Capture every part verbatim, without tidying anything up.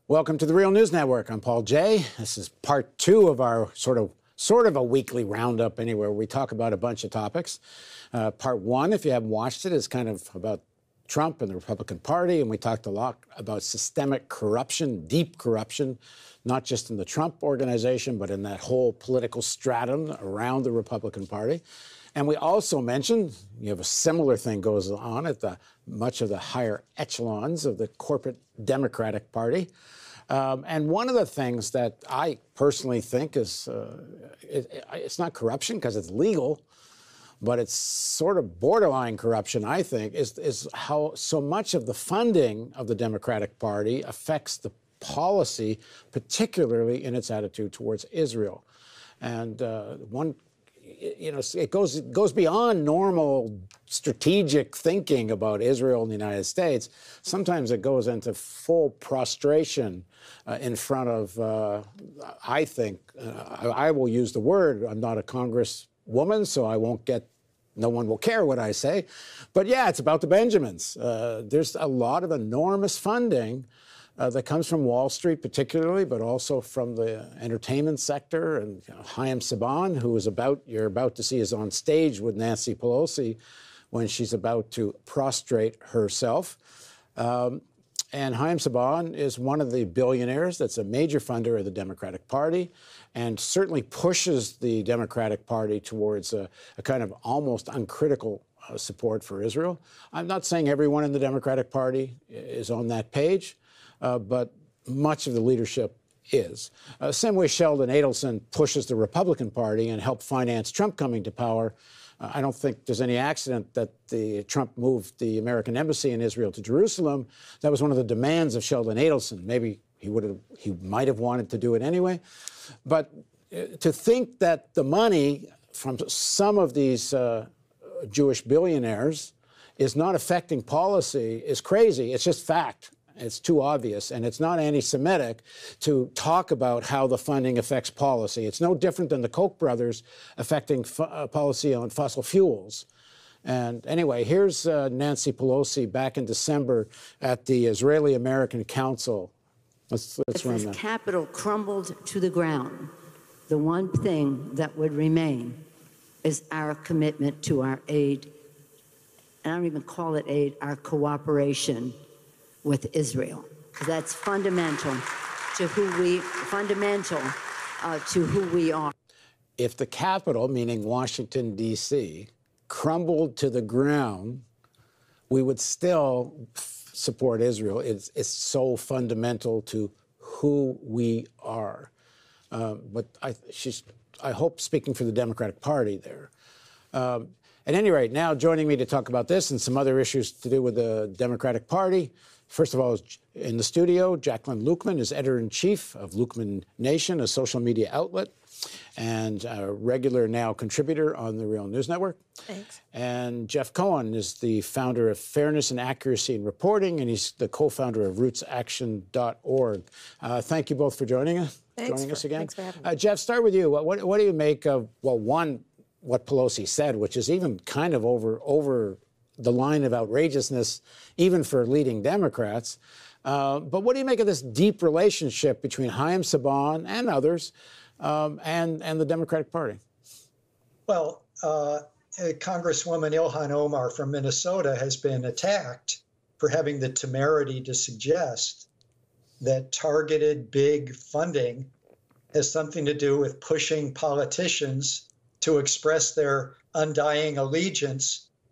Welcome to the Real News Network. I'm Paul Jay. This is part two of our sort of sort of a weekly roundup anywhere. We talk about a bunch of topics. Uh, part one, if you haven't watched it, is kind of about Trump and the Republican Party, and we talked a lot about systemic corruption, deep corruption, not just in the Trump organization, but in that whole political stratum around the Republican Party. And we also mentioned, you have a similar thing goes on at the much of the higher echelons of the corporate Democratic Party. Um, and one of the things that I personally think is, uh, it, it's not corruption because it's legal, but it's sort of borderline corruption, I think, is, is how so much of the funding of the Democratic Party affects the policy, particularly in its attitude towards Israel. And uh, one, you know, it goes, it goes beyond normal strategic thinking about Israel and the United States. Sometimes it goes into full prostration uh, in front of, uh, I think, uh, I, I will use the word, I'm not a congresswoman, so I won't get, no one will care what I say. But yeah, it's about the Benjamins. Uh, there's a lot of enormous funding Uh, that comes from Wall Street particularly, but also from the entertainment sector. And you know, Haim Saban, who is about, you're about to see, is on stage with Nancy Pelosi when she's about to prostrate herself. Um, and Haim Saban is one of the billionaires that's a major funder of the Democratic Party and certainly pushes the Democratic Party towards a, a kind of almost uncritical uh, support for Israel. I'm not saying everyone in the Democratic Party is on that page, Uh, but much of the leadership is. Uh, same way Sheldon Adelson pushes the Republican Party and helped finance Trump coming to power. Uh, I don't think there's any accident that the Trump moved the American embassy in Israel to Jerusalem. That was one of the demands of Sheldon Adelson. Maybe he would have, he might have wanted to do it anyway. But uh, to think that the money from some of these uh, Jewish billionaires is not affecting policy is crazy. It's just fact. It's too obvious, and it's not anti-Semitic to talk about how the funding affects policy. It's no different than the Koch brothers affecting uh, policy on fossil fuels. And anyway, here's uh, Nancy Pelosi back in December at the Israeli-American Council. Let's, let's run that. If this Capitol crumbled to the ground, the one thing that would remain is our commitment to our aid, and I don't even call it aid, our cooperation with Israel. That's fundamental to who we, fundamental uh, to who we are. If the Capitol, meaning Washington, D C, crumbled to the ground, we would still support Israel. It's, it's so fundamental to who we are. Um, but I, she's, I hope, speaking for the Democratic Party there. Um, at any rate, now joining me to talk about this and some other issues to do with the Democratic Party, first of all, in the studio, Jacqueline Luqman is editor-in-chief of Luqman Nation, a social media outlet, and a regular now contributor on the Real News Network. Thanks. And Jeff Cohen is the founder of Fairness and Accuracy in Reporting, and he's the co-founder of roots action dot org. Uh, thank you both for joining us. Thanks joining for, us again. Thanks for having me. Uh, Jeff, start with you. What, what, what do you make of, well, one, what Pelosi said, which is even kind of over over. the line of outrageousness, even for leading Democrats. Uh, but what do you make of this deep relationship between Haim Saban and others um, and, and the Democratic Party? Well, uh, Congresswoman Ilhan Omar from Minnesota has been attacked for having the temerity to suggest that targeted big funding has something to do with pushing politicians to express their undying allegiance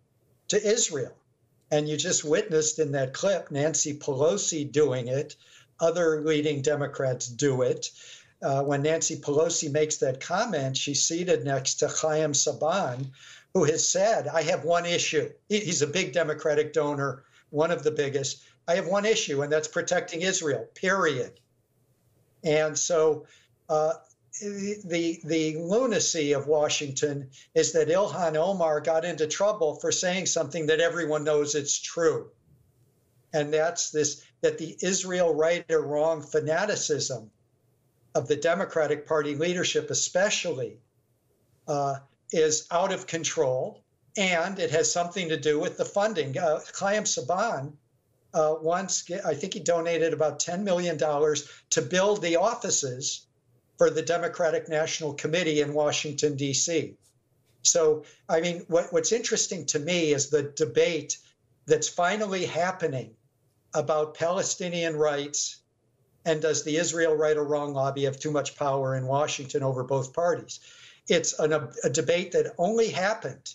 to Israel. And you just witnessed in that clip Nancy Pelosi doing it. Other leading Democrats do it. Uh, when Nancy Pelosi makes that comment, she's seated next to Haim Saban, who has said, I have one issue. He's a big Democratic donor, one of the biggest. I have one issue, and that's protecting Israel, period. And so uh, The, the lunacy of Washington is that Ilhan Omar got into trouble for saying something that everyone knows it's true. And that's this, that the Israel right or wrong fanaticism of the Democratic Party leadership especially uh, is out of control, and it has something to do with the funding. Uh, Haim Saban uh, once, I think he donated about ten million dollars to build the offices for the Democratic National Committee in Washington, D C. So, I mean, what, what's interesting to me is the debate that's finally happening about Palestinian rights and does the Israel right or wrong lobby have too much power in Washington over both parties. It's an, a, a debate that only happened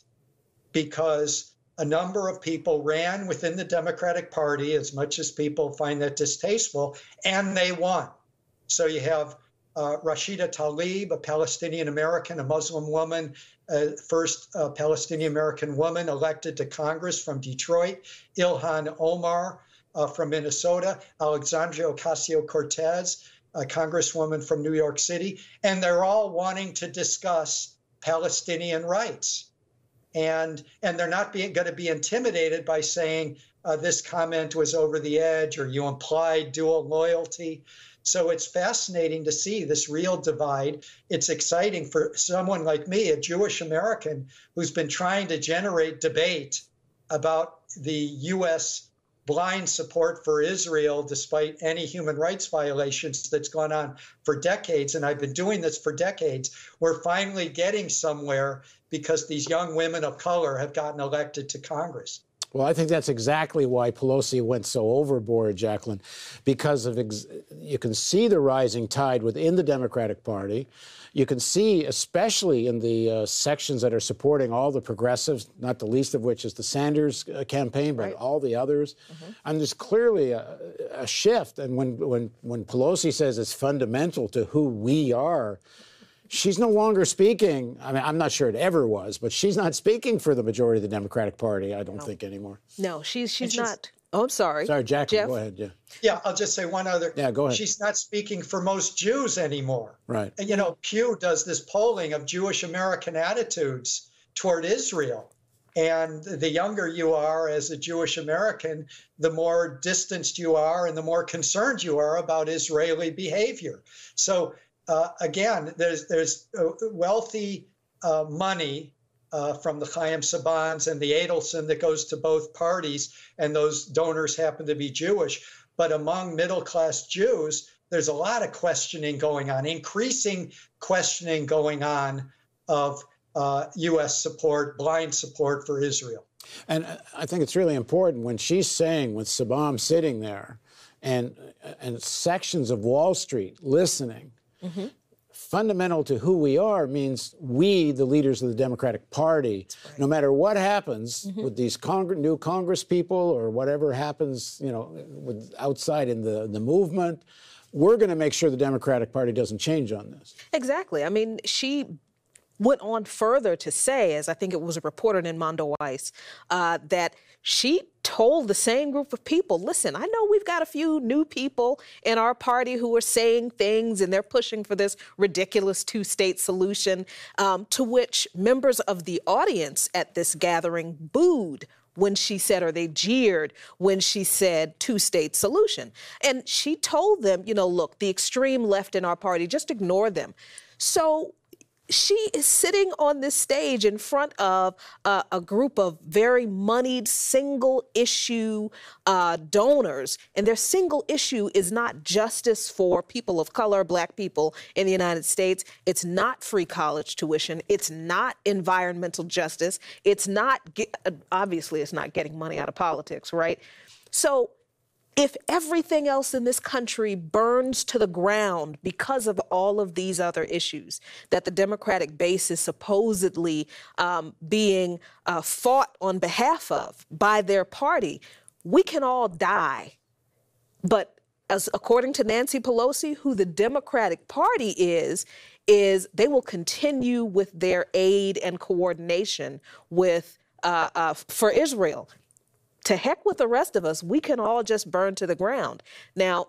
because a number of people ran within the Democratic Party, as much as people find that distasteful, and they won. So you have uh, Rashida Tlaib, a Palestinian American, a Muslim woman, uh, first uh, Palestinian American woman elected to Congress from Detroit, Ilhan Omar uh, from Minnesota, Alexandria Ocasio-Cortez, a congresswoman from New York City, and they're all wanting to discuss Palestinian rights. And, and they're not being, going to be intimidated by saying uh, this comment was over the edge or you implied dual loyalty. So it's fascinating to see this real divide. It's exciting for someone like me, a Jewish American, who's been trying to generate debate about the U S blind support for Israel despite any human rights violations that's gone on for decades. And I've been doing this for decades. We're finally getting somewhere because these young women of color have gotten elected to Congress. Well, I think that's exactly why Pelosi went so overboard, Jacqueline, because of ex you can see the rising tide within the Democratic Party. You can see, especially in the uh, sections that are supporting all the progressives, not the least of which is the Sanders uh, campaign, but right. all the others. Mm-hmm. And there's clearly a, a shift. And when, when, when Pelosi says it's fundamental to who we are, she's no longer speaking. I mean, I'm not sure it ever was, but she's not speaking for the majority of the Democratic Party, I don't no. think, anymore. No, she's she's not. Oh, I'm sorry. Sorry, Jacqueline, Jeff? Go ahead. Yeah. Yeah, I'll just say one other. Yeah, go ahead. She's not speaking for most Jews anymore. Right. And, you know, Pew does this polling of Jewish American attitudes toward Israel. And the younger you are as a Jewish American, the more distanced you are and the more concerned you are about Israeli behavior. So, Uh, again, there's there's uh, wealthy uh, money uh, from the Chaim Sabans and the Adelson that goes to both parties, and those donors happen to be Jewish. But among middle-class Jews, there's a lot of questioning going on, increasing questioning going on of uh, U S support, blind support for Israel. And I think it's really important when she's saying, with Sabam sitting there and, and sections of Wall Street listening, mm-hmm. fundamental to who we are means we, the leaders of the Democratic Party, right. no matter what happens mm-hmm. with these Cong- new Congress people or whatever happens, you know, with outside in the, the movement, we're going to make sure the Democratic Party doesn't change on this. Exactly. I mean, she went on further to say, as I think it was reported in Mondo Weiss, uh, that she told the same group of people, listen, I know we've got a few new people in our party who are saying things and they're pushing for this ridiculous two-state solution, um, to which members of the audience at this gathering booed when she said, or they jeered when she said two-state solution. And she told them, you know, look, the extreme left in our party, just ignore them. So she is sitting on this stage in front of uh, a group of very moneyed single issue uh, donors. And their single issue is not justice for people of color, black people in the United States. It's not free college tuition. It's not environmental justice. It's not, obviously, it's not getting money out of politics, right? So if everything else in this country burns to the ground because of all of these other issues that the Democratic base is supposedly um, being uh, fought on behalf of by their party, we can all die. But as according to Nancy Pelosi, who the Democratic Party is, is they will continue with their aid and coordination with uh, uh, for Israel. To heck with the rest of us, we can all just burn to the ground. Now,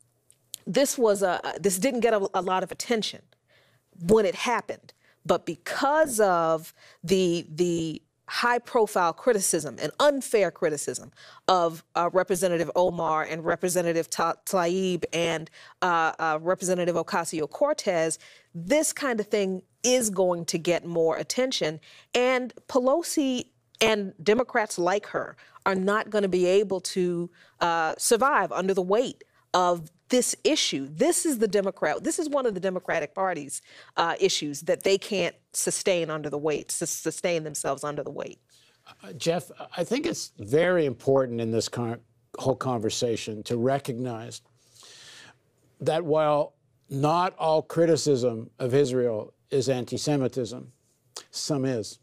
this was a this didn't get a, a lot of attention when it happened, but because of the the high-profile criticism and unfair criticism of uh, Representative Omar and Representative Tlaib and uh, uh, Representative Ocasio-Cortez, this kind of thing is going to get more attention. And Pelosi And Democrats like her are not going to be able to uh, survive under the weight of this issue. This is the Democrat, this is one of the Democratic Party's uh, issues that they can't sustain under the weight, sustain themselves under the weight. Uh, Jeff, I think it's very important in this con whole conversation to recognize that while not all criticism of Israel is anti-Semitism, some is.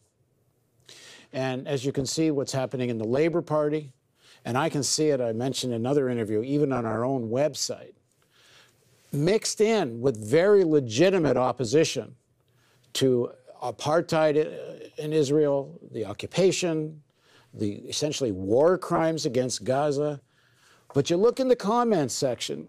And as you can see what's happening in the Labor Party, and I can see it, I mentioned in another interview, even on our own website, mixed in with very legitimate opposition to apartheid in Israel, the occupation, the essentially war crimes against Gaza. But you look in the comments section,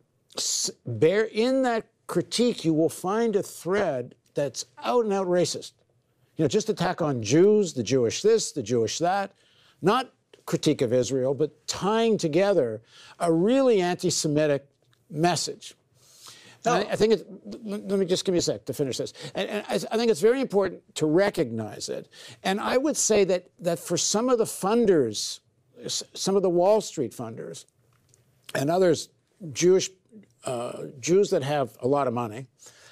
bear in that critique, you will find a thread that's out and out racist. You know, just attack on Jews, the Jewish this, the Jewish that, not critique of Israel, but tying together a really anti-Semitic message. And I, I think it's, let me just give me a sec to finish this. And, and I, I think it's very important to recognize it. And I would say that, that for some of the funders, some of the Wall Street funders, and others, Jewish uh, Jews that have a lot of money,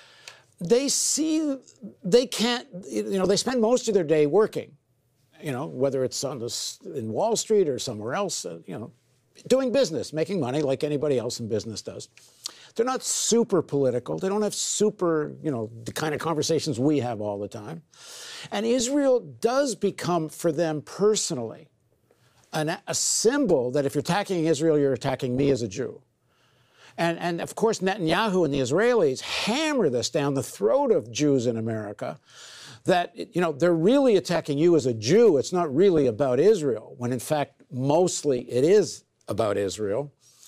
they see they can't, you know, they spend most of their day working, you know, whether it's on this, in Wall Street or somewhere else, uh, you know, doing business, making money like anybody else in business does. They're not super political. They don't have super, you know, the kind of conversations we have all the time. And Israel does become, for them personally, an, a symbol that if you're attacking Israel, you're attacking me as a Jew. And, and of course, Netanyahu and the Israelis hammer this down the throat of Jews in America, that, you know, they're really attacking you as a Jew. It's not really about Israel, when in fact, mostly it is about Israel.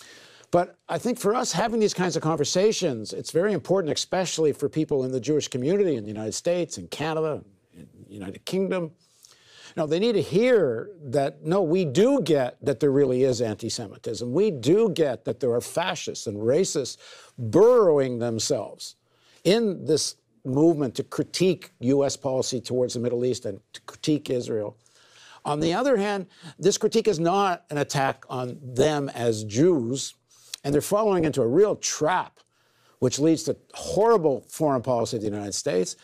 But I think for us, having these kinds of conversations, it's very important, especially for people in the Jewish community in the United States and Canada, and United Kingdom. You know, they need to hear that, no, we do get that there really is anti-Semitism. We do get that there are fascists and racists burrowing themselves in this movement to critique U S policy towards the Middle East and to critique Israel. On the other hand, this critique is not an attack on them as Jews, and they're falling into a real trap, which leads to horrible foreign policy of the United States,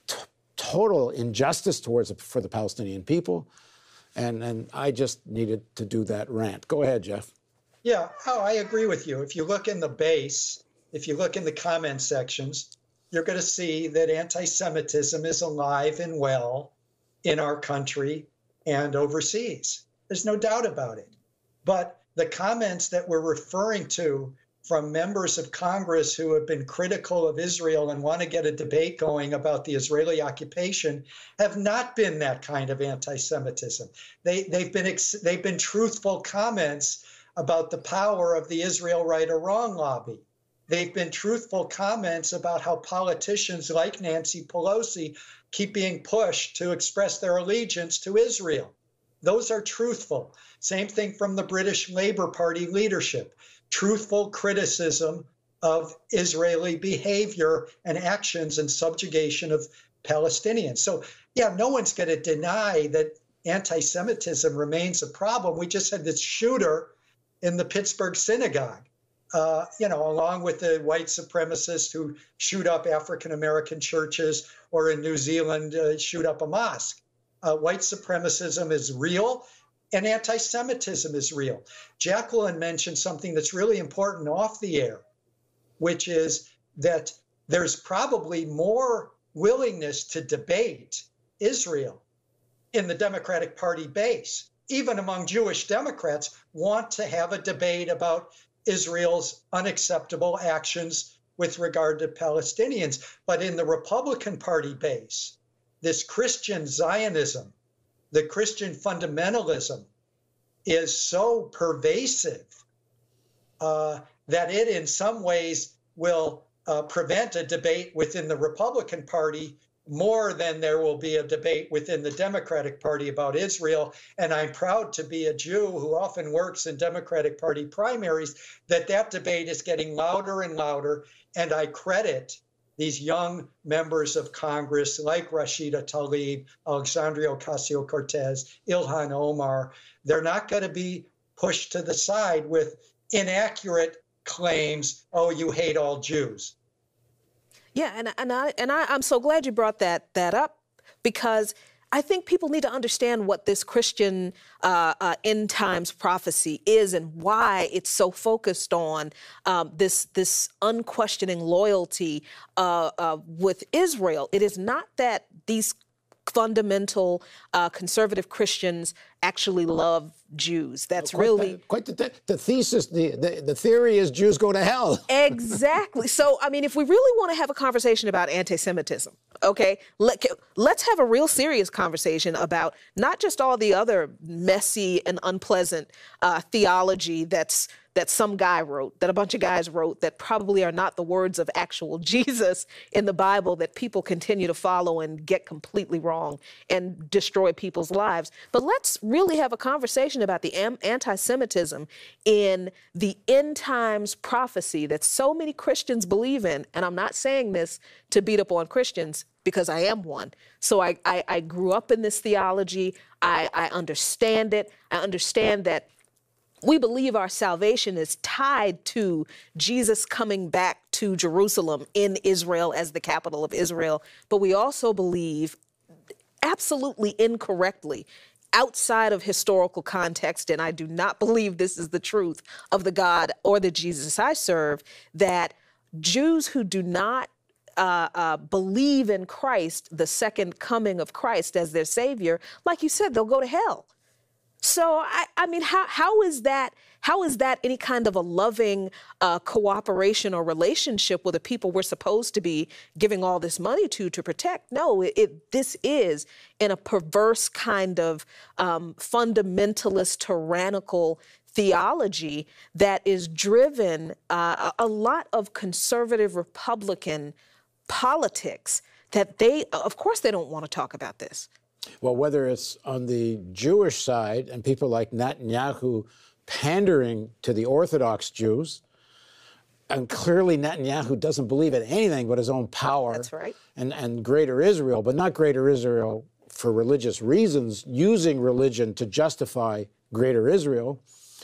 total injustice towards for the Palestinian people, and, and I just needed to do that rant. Go ahead, Jeff. Yeah, oh, I agree with you. If you look in the base, if you look in the comment sections, you're going to see that anti-Semitism is alive and well in our country and overseas. There's no doubt about it. But the comments that we're referring to from members of Congress who have been critical of Israel and want to get a debate going about the Israeli occupation have not been that kind of anti-Semitism. They, they've been ex they've been truthful comments about the power of the Israel right or wrong lobby. They've been truthful comments about how politicians like Nancy Pelosi keep being pushed to express their allegiance to Israel. Those are truthful. Same thing from the British Labour Party leadership. Truthful criticism of Israeli behavior and actions and subjugation of Palestinians. So, yeah, no one's going to deny that anti-Semitism remains a problem. We just had this shooter in the Pittsburgh synagogue, uh, you know, along with the white supremacists who shoot up African-American churches, or in New Zealand, uh, shoot up a mosque. Uh, white supremacism is real, and anti-Semitism is real. Jacqueline mentioned something that's really important off the air, which is that there's probably more willingness to debate Israel in the Democratic Party base. Even among Jewish Democrats, want to have a debate about Israel's unacceptable actions with regard to Palestinians. But in the Republican Party base, this Christian Zionism, the Christian fundamentalism, is so pervasive uh, that it in some ways will uh, prevent a debate within the Republican Party more than there will be a debate within the Democratic Party about Israel. And I'm proud to be a Jew who often works in Democratic Party primaries, that that debate is getting louder and louder. And I credit these young members of Congress like Rashida Tlaib, Alexandria Ocasio-Cortez, Ilhan Omar, they're not going to be pushed to the side with inaccurate claims, oh, you hate all Jews. Yeah, and and I and I, I'm so glad you brought that that up, because I think people need to understand what this Christian uh, uh, end times prophecy is and why it's so focused on um, this this unquestioning loyalty uh, uh, with Israel. It is not that these fundamental uh, conservative Christians actually love Jews. That's quite really the, quite the, the thesis. The, the the theory is Jews go to hell. Exactly. So, I mean, if we really want to have a conversation about anti-Semitism, okay, let, let's have a real serious conversation about not just all the other messy and unpleasant uh, theology that's that some guy wrote, that a bunch of guys wrote, that probably are not the words of actual Jesus in the Bible, that people continue to follow and get completely wrong and destroy people's lives. But let's really have a conversation about the anti-Semitism in the end times prophecy that so many Christians believe in. And I'm not saying this to beat up on Christians, because I am one. So I, I, I grew up in this theology. I, I understand it. I understand that we believe our salvation is tied to Jesus coming back to Jerusalem in Israel as the capital of Israel. But we also believe, absolutely incorrectly, outside of historical context, and I do not believe this is the truth of the God or the Jesus I serve, that Jews who do not Uh, uh, believe in Christ, the second coming of Christ as their Savior, like you said, they'll go to hell. So, I, I mean, how how is that? How is that any kind of a loving uh, cooperation or relationship with the people we're supposed to be giving all this money to to protect? No, it, it this is in a perverse kind of um, fundamentalist, tyrannical theology that is driven uh, a lot of conservative Republican politics that they, of course, they don't want to talk about this. Well, whether it's on the Jewish side and people like Netanyahu pandering to the Orthodox Jews, and clearly Netanyahu doesn't believe in anything but his own power. That's right. and, and greater Israel, but not greater Israel for religious reasons, using religion to justify greater Israel,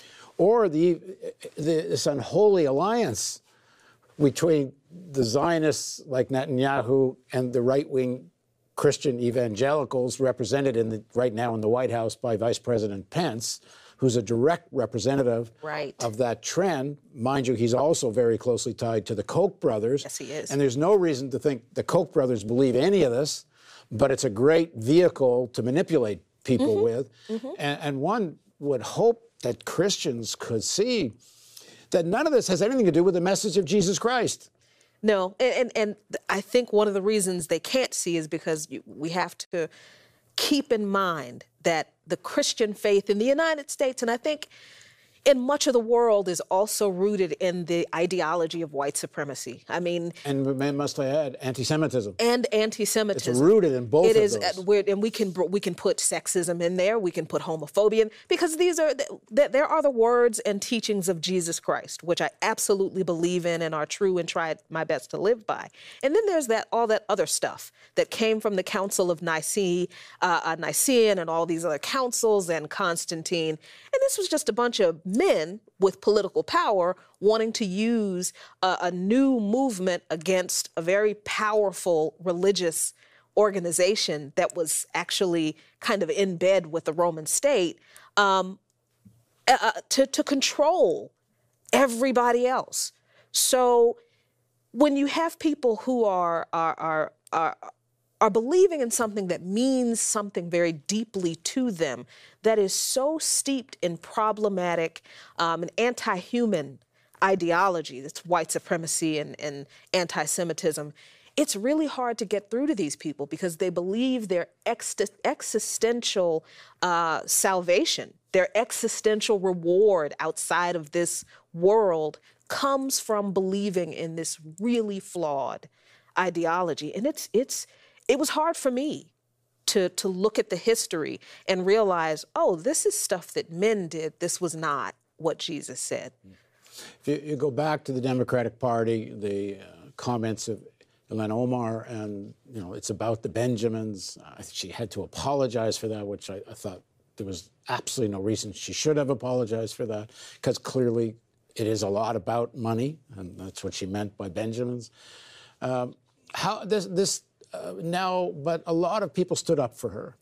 or the, the this unholy alliance between the Zionists like Netanyahu and the right-wing Christian evangelicals represented in the, right now in the White House by Vice President Pence, who's a direct representative right. of that trend. Mind you, he's also very closely tied to the Koch brothers. Yes, he is. And there's no reason to think the Koch brothers believe any of this, but it's a great vehicle to manipulate people mm-hmm. with. Mm-hmm. And, and one would hope that Christians could see that none of this has anything to do with the message of Jesus Christ. No, and, and, and I think one of the reasons they can't see is because you, we have to keep in mind that the Christian faith in the United States, and I think in much of the world, is also rooted in the ideology of white supremacy. I mean, and must I add, anti-Semitism. And anti-Semitism. It's rooted in both it of is, those. We're, and we can we can put sexism in there. We can put homophobia in, because these are th- there are the words and teachings of Jesus Christ, which I absolutely believe in and are true and try my best to live by. And then there's that all that other stuff that came from the Council of Nicaea, uh, uh, Nicene, and all these other councils, and Constantine. And this was just a bunch of men with political power wanting to use a, a new movement against a very powerful religious organization that was actually kind of in bed with the Roman state um, uh, to, to control everybody else. So when you have people who are are are are are believing in something that means something very deeply to them, that is so steeped in problematic um, and anti-human ideology, that's white supremacy and, and anti-Semitism, it's really hard to get through to these people because they believe their ex- existential uh, salvation, their existential reward outside of this world comes from believing in this really flawed ideology. And it's it's it was hard for me to to look at the history and realize, oh, this is stuff that men did. This was not what Jesus said. If you, you go back to the Democratic Party, the uh, comments of Ilhan Omar, and you know it's about the Benjamins. Uh, she had to apologize for that, which I, I thought there was absolutely no reason she should have apologized for that, because clearly it is a lot about money, and that's what she meant by Benjamins. Um, how this this uh, now, but a lot of people stood up for her,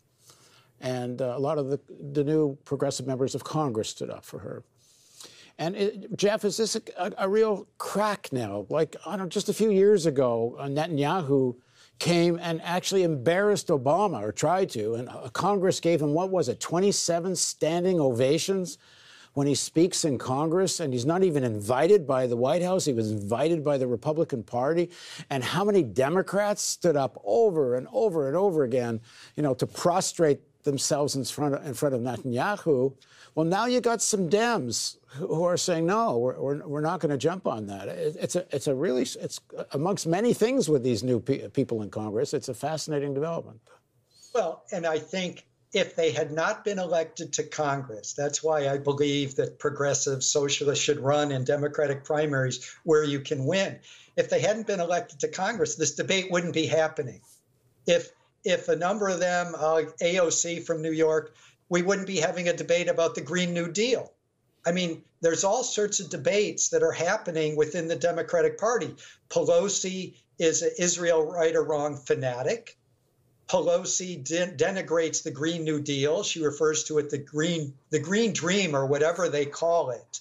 and uh, a lot of the the new progressive members of Congress stood up for her. And it, Jeff, is this a, a, a real crack now? Like, I don't know, just a few years ago, uh, Netanyahu came and actually embarrassed Obama, or tried to, and uh, Congress gave him, what was it, twenty-seven standing ovations when he speaks in Congress, and he's not even invited by the White House. He was invited by the Republican Party. And how many Democrats stood up over and over and over again, you know, to prostrate themselves in front of, in front of Netanyahu? Well, now you got some Dems who are saying, no, we're, we're, we're not going to jump on that. It, it's a, it's a really, it's amongst many things with these new pe people in Congress. It's a fascinating development. Well, and I think if they had not been elected to Congress, that's why I believe that progressive socialists should run in Democratic primaries where you can win. If they hadn't been elected to Congress, this debate wouldn't be happening. If, if a number of them, uh, A O C from New York, we wouldn't be having a debate about the Green New Deal. I mean, there's all sorts of debates that are happening within the Democratic Party. Pelosi is an Israel right or wrong fanatic. Pelosi de denigrates the Green New Deal. She refers to it the green, the green dream, or whatever they call it.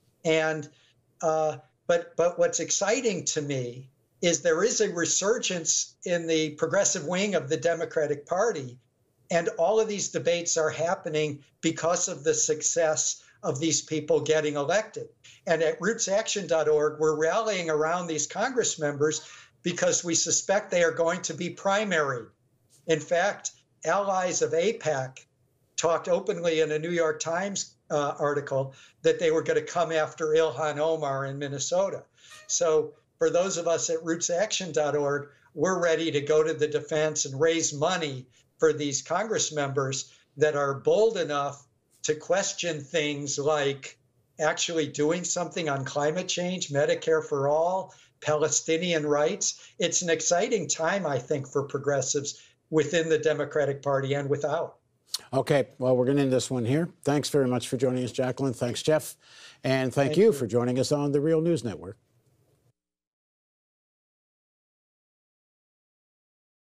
And uh, but but what's exciting to me is there is a resurgence in the progressive wing of the Democratic Party. And all of these debates are happening because of the success of these people getting elected. And at roots action dot org, we're rallying around these Congress members because we suspect they are going to be primaried. In fact, allies of AIPAC talked openly in a New York Times uh, article that they were going to come after Ilhan Omar in Minnesota. So for those of us at roots action dot org, we're ready to go to the defense and raise money for these Congress members that are bold enough to question things like actually doing something on climate change, Medicare for all, Palestinian rights. It's an exciting time, I think, for progressives within the Democratic Party and without. Okay, well, we're going to end this one here. Thanks very much for joining us, Jacqueline. Thanks, Jeff. And thank, thank you, you for joining us on the Real News Network.